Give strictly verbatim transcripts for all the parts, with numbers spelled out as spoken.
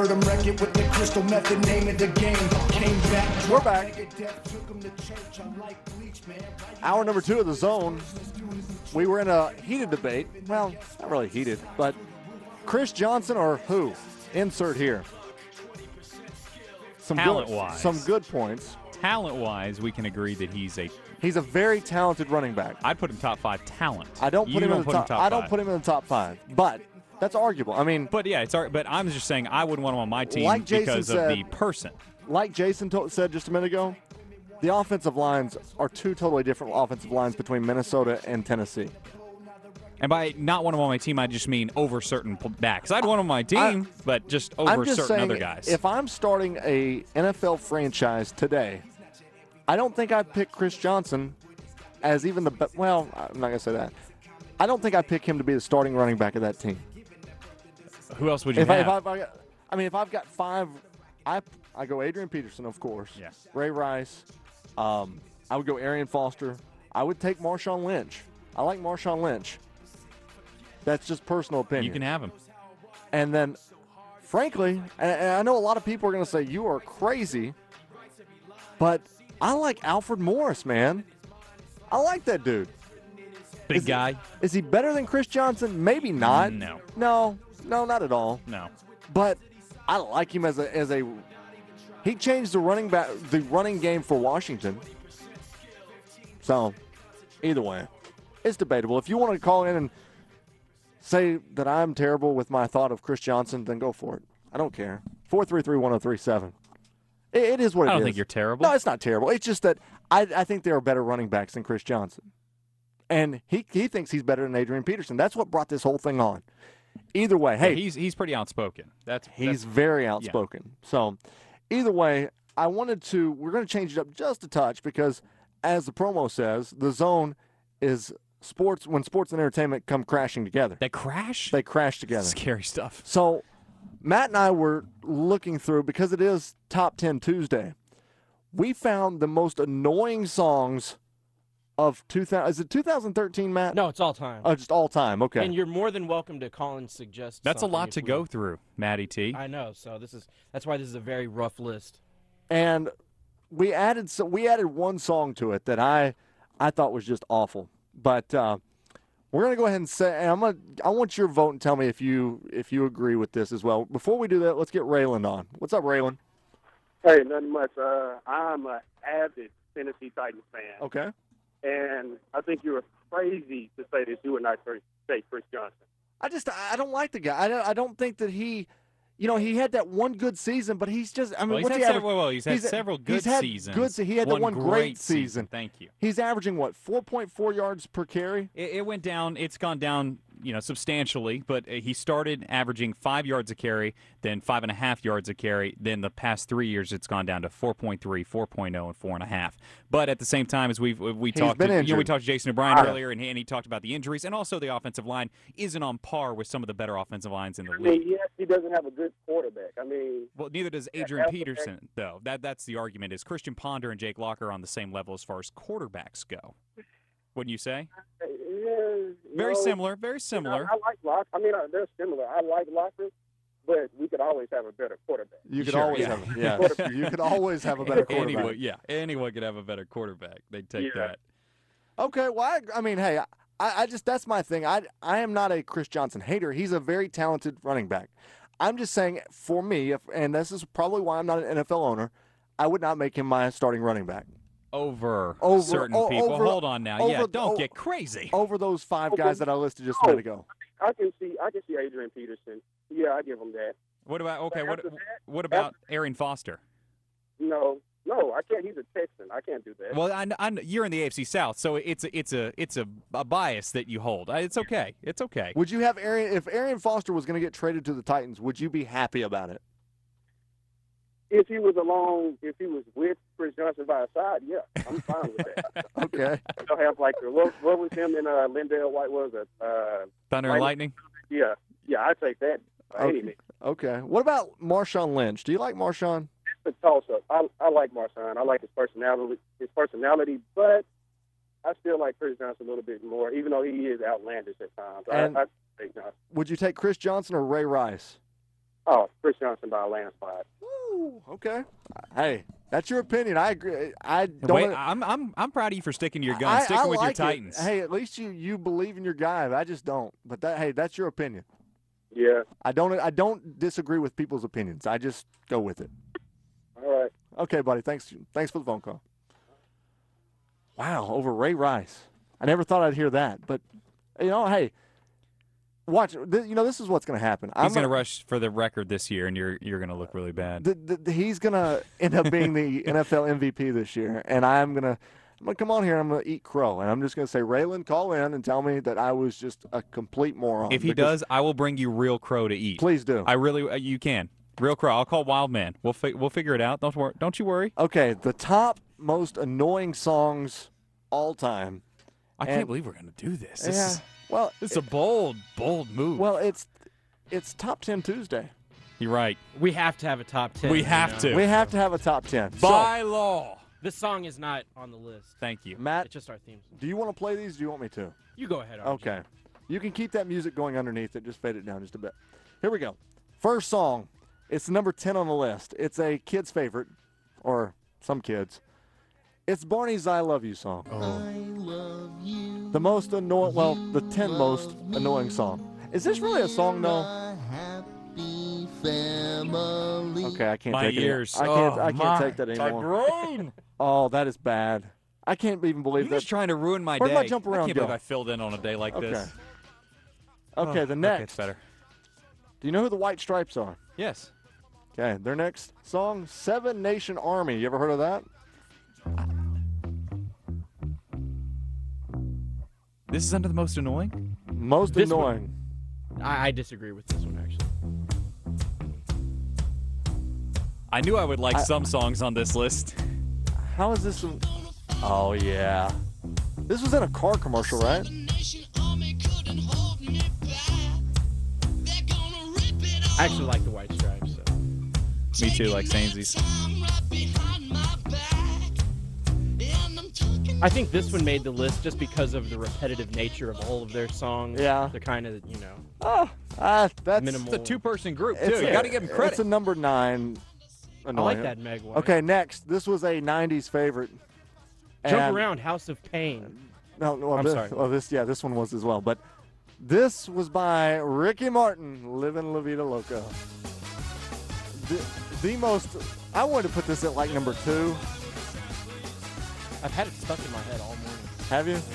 heard him wreck it with the crystal method, name of the game. Came back. We're back. Hour number two of The Zone. We were in a heated debate. Well, not really heated, but Chris Johnson or who? Insert here. Some Talent-wise. Good, some good points. Talent-wise, we can agree that he's a He's a very talented running back. I'd put him top five talent. I don't put you him don't in the put top, him top I don't five. put him in the top five, but that's arguable. I mean, But yeah, it's all right. But I'm just saying I wouldn't want him on my team Like Jason because said- of the person. like Jason to- said just a minute ago, the offensive lines are two totally different offensive lines between Minnesota and Tennessee. And by not want him on my team, I just mean over certain p- backs. I'd want him on my team, but just over I'm just certain saying, other guys. if I'm starting a N F L franchise today, I don't think I'd pick Chris Johnson as even the be- well. I'm not gonna say that. I don't think I'd pick him to be the starting running back of that team. Who else would you If I, have? if I, if I, I mean, if I've got five, I I go Adrian Peterson, of course. Yeah. Ray Rice. Um, I would go Arian Foster. I would take Marshawn Lynch. I like Marshawn Lynch. That's just personal opinion. you can have him. And then, frankly, and, and I know a lot of people are going to say you are crazy, but I like Alfred Morris, man. I like that dude. Big Is he- guy? Is he better than Chris Johnson? Maybe not. No. No, no, not at all. No. But I like him as a as a. He changed the running back the running game for Washington. So, either way, it's debatable. If you want to call in and say that I'm terrible with my thought of Chris Johnson, then go for it. I don't care. four three three, one oh three seven. It, it is what it is. I don't think you're terrible. No, it's not terrible. It's just that I, I think there are better running backs than Chris Johnson. And he, he thinks he's better than Adrian Peterson. That's what brought this whole thing on. Either way, hey. Yeah, he's he's pretty outspoken. That's He's that's, very outspoken. So, either way, I wanted to, we're going to change it up just a touch because, as the promo says, the zone is sports, when sports and entertainment come crashing together. They crash? They crash together. Scary stuff. So, Matt and I were looking through, because it is Top ten Tuesday, we found the most annoying songs of two thousand. Is it two thousand thirteen, Matt? No, it's all time. Oh, just all time. Okay. And you're more than welcome to call and suggest. That's a something lot if to we- go through, Matty T. I know. So this is that's why this is a very rough list. And we added so we added one song to it that I I thought was just awful. But uh, we're gonna go ahead and say, and I'm gonna I want your vote and tell me if you if you agree with this as well. Before we do that, let's get Raylan on. What's up, Raylan? Hey, nothing much. Uh, I'm an avid Tennessee Titans fan. Okay. And I think you were crazy to say that you would not say Chris Johnson. I just I don't like the guy. I don't, I don't think that he, you know, he had that one good season, but he's just I mean, well, he's what's had he aver- several, well, he's had he's- several good he's had seasons. Good, se- he had one the one great, great season. Thank you. He's averaging what four point four yards per carry. It, it went down. It's gone down, you know, substantially. But uh, he started averaging five yards a carry, then five and a half yards a carry. Then the past three years, it's gone down to four point three, four point oh, and four and a half. But at the same time, as we've we He's talked, been to, you know, we injured. talked to Jason O'Brien Ah. earlier, and he, and he talked about the injuries, and also the offensive line isn't on par with some of the better offensive lines in the I league. mean, yes, he doesn't have a good quarterback. I mean, Well, neither does Adrian that's- Peterson, though. That that's the argument. Is Christian Ponder and Jake Locker on the same level as far as quarterbacks go? Wouldn't you say? yeah, Very no, similar. Very similar. I, I like Locker. I mean, uh, they're similar. I like Locker, but we could always have a better quarterback. You could Sure, always yeah. have yeah. You could always have a better quarterback. Anyone, yeah, anyone could have a better quarterback. They'd take Yeah. that. Okay, well, I, I mean, hey, I, I just that's my thing. I I am not a Chris Johnson hater. He's a very talented running back. I'm just saying, for me, if, and this is probably why I'm not an N F L owner, I would not make him my starting running back Over, Over- certain o- people. over- Hold on now. yeah, over- don't o- get crazy. over those five Okay. guys that I listed just a minute ago. I can see. I can see Adrian Peterson. Yeah, I give him that. What about okay? What After that, what about Aaron Foster? No, no, I can't. He's a Texan. I can't do that. Well, I, I, you're in the A F C South, so it's a, it's a it's a, a bias that you hold. Uh, It's okay. It's okay. Would you have Arian if Arian Foster was going to get traded to the Titans? Would you be happy about it? If he was along, if he was with Chris Johnson by his side, yeah, I'm fine with that. Okay. They'll have like the, what, what was him and uh, Lindell White was it? Uh, Thunder and Lightning. yeah, yeah, I'd take that. by any Okay. means. Okay. What about Marshawn Lynch? Do you like Marshawn? It's a toss up. I, I like Marshawn. I like his personality, his personality, but I still like Chris Johnson a little bit more, even though he is outlandish at times. And- I, I take Johnson. Would you take Chris Johnson or Ray Rice? Oh, Chris Johnson by a landslide. Woo, okay. Hey, that's your opinion. I agree. I don't. Wait, I'm I'm I'm proud of you for sticking to your guns, I, sticking I with like your it. Titans. Hey, at least you you believe in your guy. I just don't. But that hey, that's your opinion. Yeah. I don't I don't disagree with people's opinions. I just go with it. All right. Okay, buddy. Thanks. Thanks for the phone call. Wow, over Ray Rice. I never thought I'd hear that, but you know, hey, watch. Th- you know, this is what's going to happen. He's I'm going to rush for the record this year, and you're you're going to look really bad. The, the, the, he's going to end up being the N F L M V P this year, and I'm going to I'm going to come on here and I'm going to eat crow, and I'm just going to say, Raylan, call in and tell me that I was just a complete moron. If he does, I will bring you real crow to eat. Please do. I really, uh, you can. Real crow. I'll call Wild Man. We'll fi- we'll figure it out. Don't worry. Don't you worry. Okay, the top most annoying songs all time. I And- can't believe we're going to do this. This yeah. is Well, this is a bold, bold move. well, it's it's Top ten Tuesday. You're right. We have to have a top ten. We you have know? to. We have to have a top ten. So, By law. This song is not on the list. Thank you. Matt, It's just our theme song. do you want to play these? Or do you want me to? You go ahead, R J. Okay. You can keep that music going underneath it. Just fade it down just a bit. Here we go. First song. It's number ten on the list. It's a kid's favorite, or some kids. It's Barney's I Love You song. The most annoying, well, the ten most annoying song. Is this really a song, though? Okay, I can't My take ears. it. I can't, Oh, I can't my take that anymore. Oh, that is bad. I can't even believe You're that. just trying to ruin my Where'd day. my jump I around can't go? believe I filled in on a day like Okay. this. Okay, Oh, the Okay, next. it's better. Do you know who the White Stripes are? Yes. Okay, their next song, Seven Nation Army. You ever heard of that? This is under the most annoying? Most This one- annoying. I, I disagree with this one, actually. I knew I would like I- some songs on this list. How is this? One? Oh yeah, this was in a car commercial, right? I actually like the White Stripes. So. Me too, like Sainzies. I think this one made the list just because of the repetitive nature of all of their songs. Yeah. They're kind of, you know, Oh, ah, that's minimal. It's a two-person group, it's too. You a- got to give them credit. It's a number nine. I like annoying. that Meg White. Okay, next. This was a nineties favorite. Jump And- Around, House of Pain. No, no, well, I'm this, sorry. Well, this, yeah, this one was as well. But this was by Ricky Martin, "Livin' La Vida Loca." The, the most. I wanted to put this at like number two. I've had it stuck in my head all morning. Have you?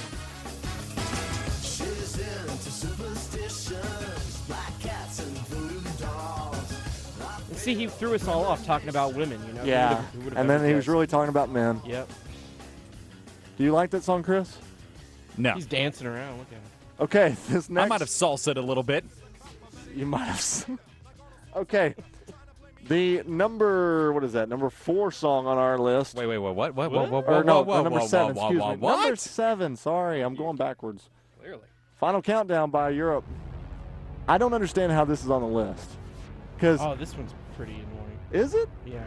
And see, he threw us all off talking about women, you know? Who Yeah. would've- who would've And then ever he was guessed? really talking about men. Yep. Do you like that song, Chris? No. He's dancing around. Look at him. Okay, this next. I might have salsa'd a little bit. You might have. s- Okay. The number, what is that? Number four song on our list. Wait, wait, wait. What? What? What? What? What? or What? no, what, what, number what, seven, what, excuse what, me. what? Number seven, sorry, I'm going backwards. Clearly. Final Countdown by Europe. I don't understand how this is on the list. Because, Oh, this one's pretty annoying. is it? Yeah.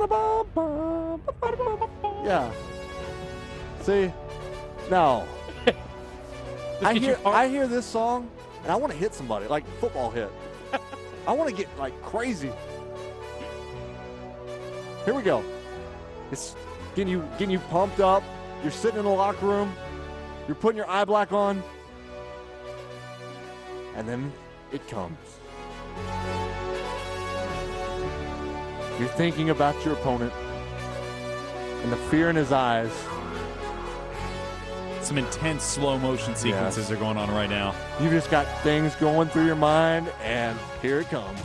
Yeah. See? No. Let's I get you hear pumped. I hear this song and I want to hit somebody, like football hit. I want to get like crazy. Here we go. It's getting you getting you pumped up. You're sitting in the locker room. You're putting your eye black on. And then it comes. You're thinking about your opponent and the fear in his eyes. Some intense slow motion sequences are going on right now. You just got things going through your mind, and here it comes.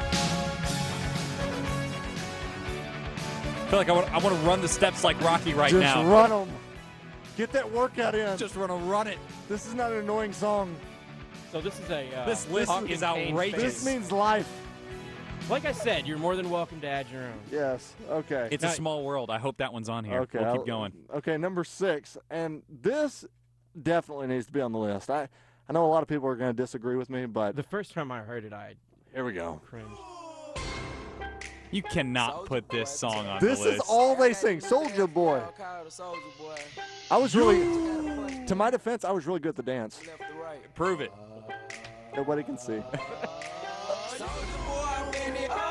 I feel like I want, I want to run the steps like Rocky right just now. run them. Get that workout in. Just want to run it. This is not an annoying song. So this is a. Uh, This list Hawk is and Kane outrageous. fan. This means life. Like I said, you're more than welcome to add your own. Yes. Okay. It's a small world. I hope that one's on here. okay. We'll I'll- keep going. Okay, number six, and this definitely needs to be on the list. I, I know a lot of people are going to disagree with me, but The first time I heard it, I here we go. cringed. You cannot put this song on This the list. is all they sing. Soldier Boy. I was really, to my defense, I was really good at the dance. Prove it. Nobody can see.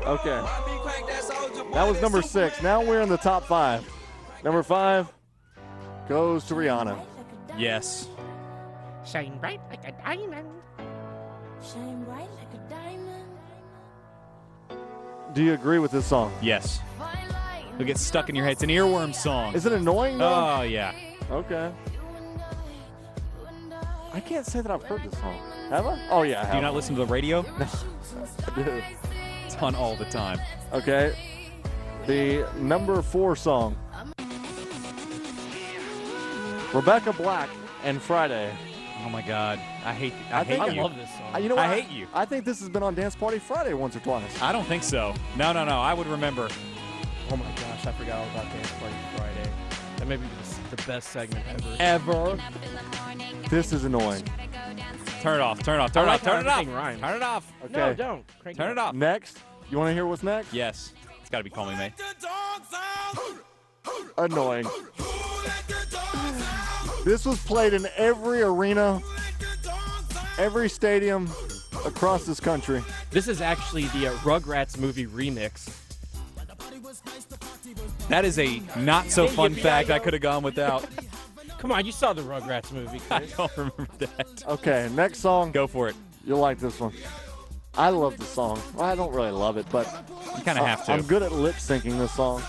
Okay. That was number six. Now we're in the top five. Number five goes to Rihanna. Yes. Shine bright like a diamond. Shine bright like a diamond. Do you agree with this song? Yes. It'll get stuck in your head. It's an earworm song. Is it annoying though? Oh, yeah. Okay. I can't say that I've heard this song. Have I? Oh, yeah, I have. Do you not listen to the radio? I do. It's on all the time. Okay. The number four song. Rebecca Black and Friday. Oh, my God. I hate I, I hate think- I you. love this song. Uh, You know what? I hate you. I think this has been on Dance Party Friday once or twice. I don't think so. No, no, no. I would remember. Oh my gosh, I forgot all about Dance Party Friday. That may be the, the best segment ever. Ever. This is annoying. Turn it off. Turn it off. Turn I it like off. Turn how it off. everything rhymes. Turn it off. Okay. No, don't. Crank Turn it off. Next. You want to hear what's next? Yes. It's got to be Call Me May. Annoying. This was played in every arena, every stadium across this country. This is actually the uh, Rugrats movie remix. That is a not so fun fact I could have gone without. Come on, you saw the Rugrats movie, I Chris. don't remember that. Okay, next song. Go for it. You'll like this one. I love the song. Well, I don't really love it, but You kind of I- have to. I'm good at lip syncing this song.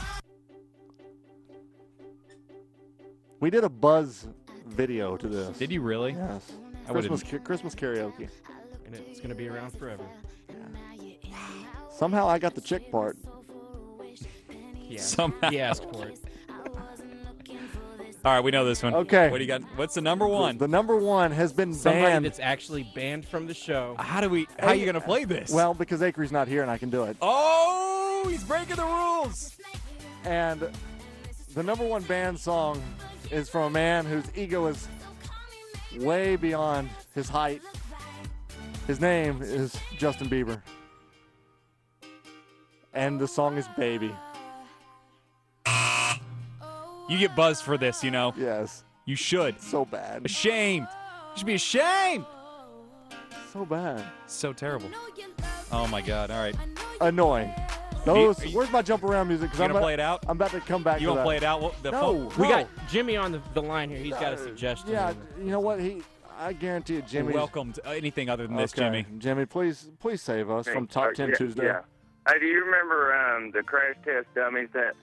We did a Buzz video to this. Did you really? Yes. I would've- Christmas, ca- Christmas karaoke. And it's going to be around forever. Somehow I got the chick part. He asked, Somehow. he asked for it. All right, we know this one. Okay. What do you got? What's the number one? The number one has been Somebody banned. that's actually banned from the show. How do we? How are you gonna play this? Well, because Acree's not here and I can do it. oh, he's breaking the rules. And the number one banned song is from a man whose ego is way beyond his height. His name is Justin Bieber. And the song is Baby. You get buzzed for this, you know. Yes. You should. So bad. Ashamed. You should be ashamed. So bad. So terrible. Oh my God. All right. Annoying. Those. Are you- Where's my jump around music? 'Cause You I'm gonna about- play it out? I'm about to come back You to gonna that. play it out? What- The No. phone- We no. got Jimmy on the, the line here. He's got a suggestion. Yeah, you know what? He, I guarantee you, Jimmy. Welcome to anything other than this, Okay, Jimmy. Jimmy, please, please save us from Top Uh, Ten yeah, Tuesday. Yeah. Hey, do you remember um, the crash test dummies that?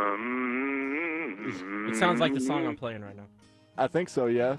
Um, It sounds like the song I'm playing right now. I think so. Yes.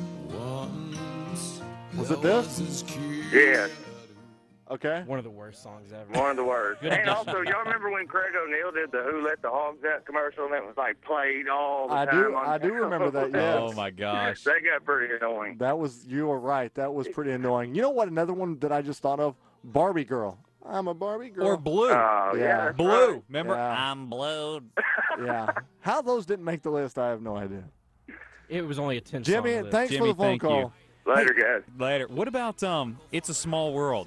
Was it this? Yeah, Okay. One of the worst songs ever. one of the worst. Good And addition. also, y'all remember when Craig O'Neill did the "Who Let the Hogs Out" commercial that was like played all the I time? do- on I do remember that, yes. Oh my gosh. That got pretty annoying. That was. You were right. That was pretty annoying. You know what? Another one that I just thought of. Barbie Girl. I'm a Barbie girl. Or blue. Oh, Yeah. yeah. that's blue. right. Remember? Yeah. I'm blue. Yeah. How those didn't make the list, I have no idea. It was only a ten Jimmy, song list. thanks Jimmy, for the phone thank you. call. Later, guys. Later. What about um? It's a Small World.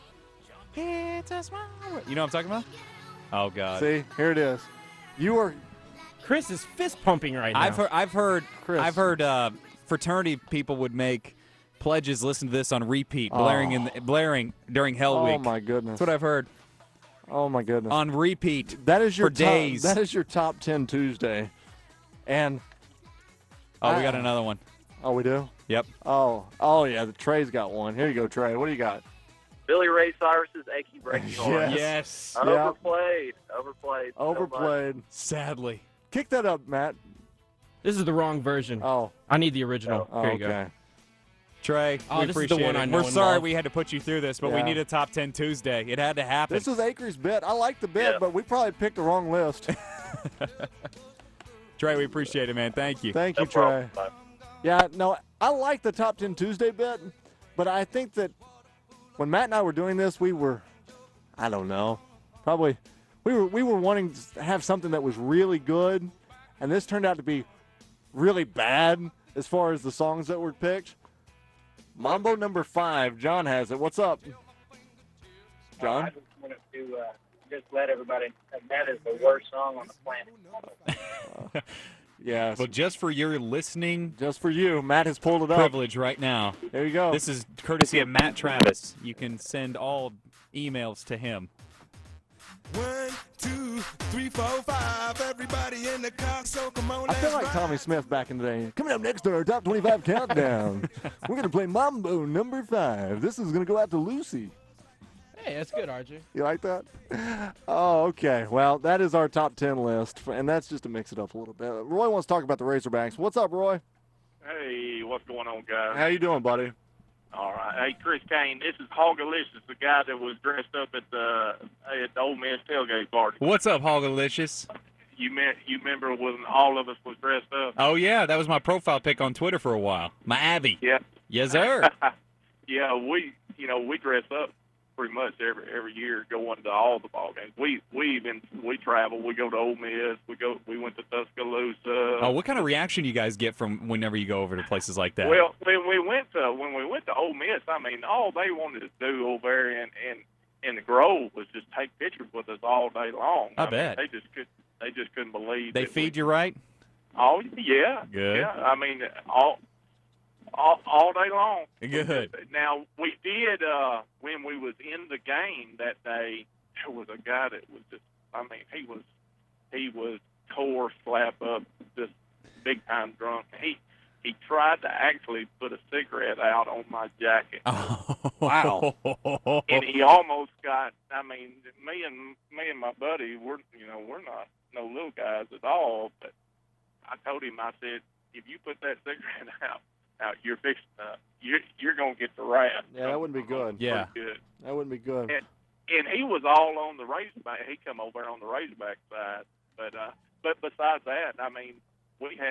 It's a small world. You know what I'm talking about? Oh God. See, here it is. You were. Chris is fist pumping right now. I've heard. I've heard. Chris. I've heard. Uh, fraternity people would make pledges. Listen to this on repeat, blaring in the, blaring during Hell Oh Week. my goodness. That's what I've heard Oh my goodness. on repeat. that is your for top, days. That is your top ten Tuesday. And Oh, we got Ah. another one. oh, we do. Yep. Oh, oh yeah. The Trey's got one. Here you go, Trey. What do you got? Billy Ray Cyrus's "Achy Breaky Heart." Yes. Yes. Yeah. Overplayed, overplayed, so much. Overplayed. Sadly. Kick that up, Matt. This is the wrong version. Oh. I need the original. Oh, Here you okay. go. Trey, Oh, we this is the appreciate one it. I know We're and sorry love. we had to put you through this, but we Yeah. need a top ten Tuesday. It had to happen. This was Acre's bit. I like the bit, Yeah. but we probably picked the wrong list. Trey, we appreciate it, man. Thank you. Thank No you, Trey. problem. Bye. Yeah, no, I like the top ten Tuesday bit, but I think that when Matt and I were doing this, we were, I don't know, probably we were we were wanting to have something that was really good, and this turned out to be really bad as far as the songs that were picked. Mambo number five, John has it. What's up, I John? just wanted to uh, just let everybody know that is the worst song on the planet. Yes. Well, just for your listening Just for you, Matt has pulled it up. privilege right now, There you go. this is courtesy of Matt Travis. You can send all emails to him. three, four, five. Everybody in the car, so come on. I feel let's like ride. Tommy Smith back in the day. Coming up next on our top twenty-five countdown, we're going to play Mambo number five. This is going to go out to Lucy. Hey, that's good, R J. You like that? Oh, okay. Well, that is our top ten list, and that's just to mix it up a little bit. Roy wants to talk about the Razorbacks. What's up, Roy? Hey, what's going on, guys? How you doing, buddy? All right. Hey, Chris Kane, this is Hogalicious, the guy that was dressed up at the at the Ole Miss tailgate party. What's up, Hogalicious? You met, you remember when all of us was dressed up? Oh, yeah, that was my profile pic on Twitter for a while. My Abby. Yeah. Yes, sir. Yeah, we you know we dress up pretty much every every year, going to all the ball games. We we even we travel. We go to Ole Miss. We go. We went to Tuscaloosa. Oh, what kind of reaction you guys get from whenever you go over to places like that? Well, when we went to when we went to Ole Miss, I mean, all they wanted to do over there in in, in the Grove was just take pictures with us all day long. I mean, bet. they just could they just couldn't believe They that feed we, you right? Oh yeah, Good. Yeah, I mean all. All, all day long. Good. Now we did uh, when we was in the game that day. There was a guy that was just. I mean, he was he was tore slap up, just big time drunk. He he tried to actually put a cigarette out on my jacket. Oh. Wow. And he almost got. I mean, me and me and my buddy, we're you know we're not no little guys at all. But I told him, I said, if you put that cigarette out. Now you're fixing. Uh, you're you're gonna get the wrath. Yeah, that wouldn't be good. Yeah. Pretty good. That wouldn't be good. And, and he was all on the Razorback. He come over on the Razorback side. But uh, but besides that, I mean, we had.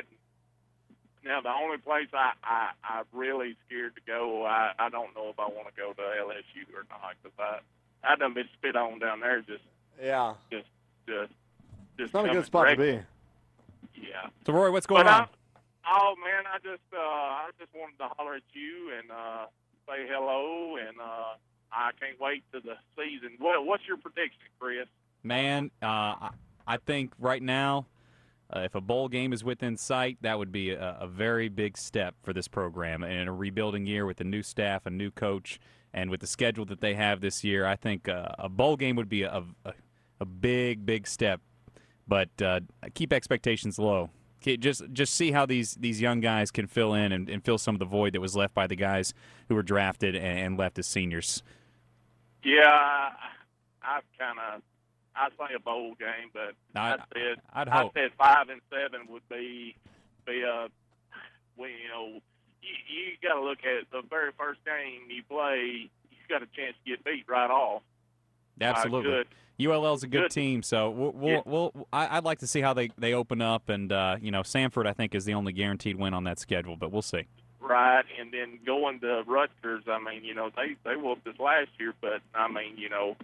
Now the only place I I I really scared to go. I I don't know if I want to go to L S U or not because I I done been spit on down there. Just Yeah. just just just. It's not a coming good spot to direct- be. Yeah. So, Roy, what's going But on? I, Oh man, I just uh, I just wanted to holler at you and uh, say hello, and uh, I can't wait to the season. What, what's your prediction, Chris? Man, uh, I- I think right now, uh, if a bowl game is within sight, that would be a, a very big step for this program. And in a rebuilding year with a new staff, a new coach, and with the schedule that they have this year, I think uh, a bowl game would be a, a, a big, big step. But uh, keep expectations low. Okay, Just just see how these, these young guys can fill in and, and fill some of the void that was left by the guys who were drafted and, and left as seniors. Yeah, I, I've kind of I say a bowl game, but I- I said I'd I hope. said five and seven would be be a well, you know you, you got to look at the very first game you play. You got a chance to get beat right off. Absolutely. Good. U L L's a good, Good. team, so we'll, we'll, Yeah. we'll I, I'd like to see how they, they open up, and uh, you know, Samford I think is the only guaranteed win on that schedule, but we'll see. Right, and then going to Rutgers, I mean, you know, they they whooped us last year, but I mean, you know,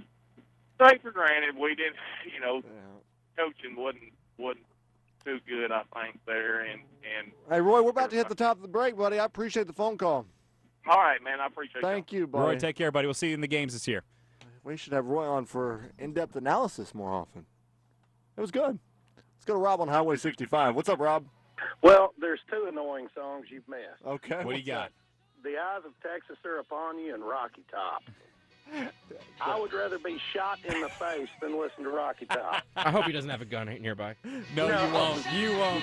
take for granted we didn't, you know, coaching wasn't wasn't too good, I think there, and and Hey, Roy, we're about to hit the top of the break, buddy. I appreciate the phone call. all right, man, I appreciate it. Thank you, buddy. Roy, take care, buddy. We'll see you in the games this year. We should have Roy on for in-depth analysis more often. It was good. Let's go to Rob on Highway sixty-five. What's up, Rob? Well, there's two annoying songs you've missed. Okay. What do you got? The Eyes of Texas Are Upon You and Rocky Top. I would rather be shot in the face than listen to Rocky Top. I hope he doesn't have a gun nearby. No, No. you won't. You won't.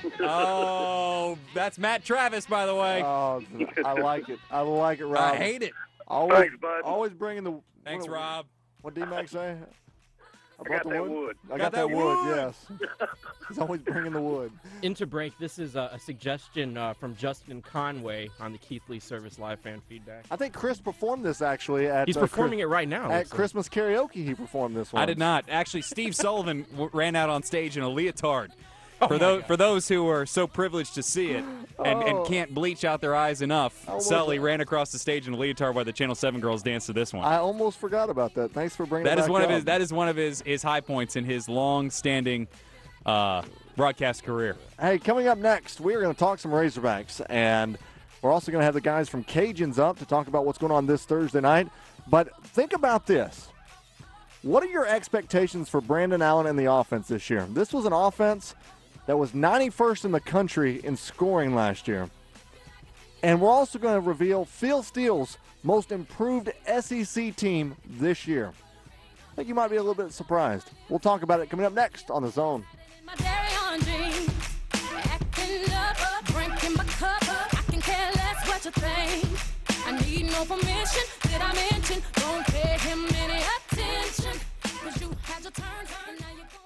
Oh, that's Matt Travis, by the way. Oh, I like it. I like it, Rob. I hate it. Always, Thanks, bud. always bringing the. Thanks, what, Rob. What did D-Mac say? I, I brought got the that wood. I got, that, wood, yes. He's always bringing the wood. Into break, this is a, a suggestion uh, from Justin Conway on the Keith Lee Service Live fan feedback. I think Chris performed this actually at. He's uh, performing Chris- it right now. At looks like. Christmas karaoke. He performed this one. I did not. Actually, Steve Sullivan w- ran out on stage in a leotard. Oh For my those God. for those who are so privileged to see it and, Oh. and can't bleach out their eyes enough, Almost- Sully ran across the stage in a leotard while the Channel Seven girls danced to this one. I almost forgot about that. Thanks for bringing That it is back one of up. his. That is one of his, his high points in his long-standing uh, broadcast career. Hey, coming up next, we are going to talk some Razorbacks, and we're also going to have the guys from Cajuns up to talk about what's going on this Thursday night. But think about this. What are your expectations for Brandon Allen and the offense this year? This was an offense that was ninety-first in the country in scoring last year. And we're also going to reveal Phil Steele's most improved S E C team this year. think you might be a little bit surprised. We'll talk about it coming up next on The Zone. My dairy on jeans, acting up, drinking my cup. I can care less what you think. I need no permission. Did I mention? Don't pay him any attention. Cause you had your turn, and now you're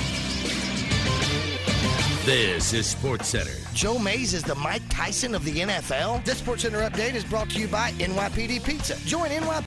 This is SportsCenter. Joe Mays is the Mike Tyson of the N F L? This SportsCenter update is brought to you by N Y P D Pizza. Join N Y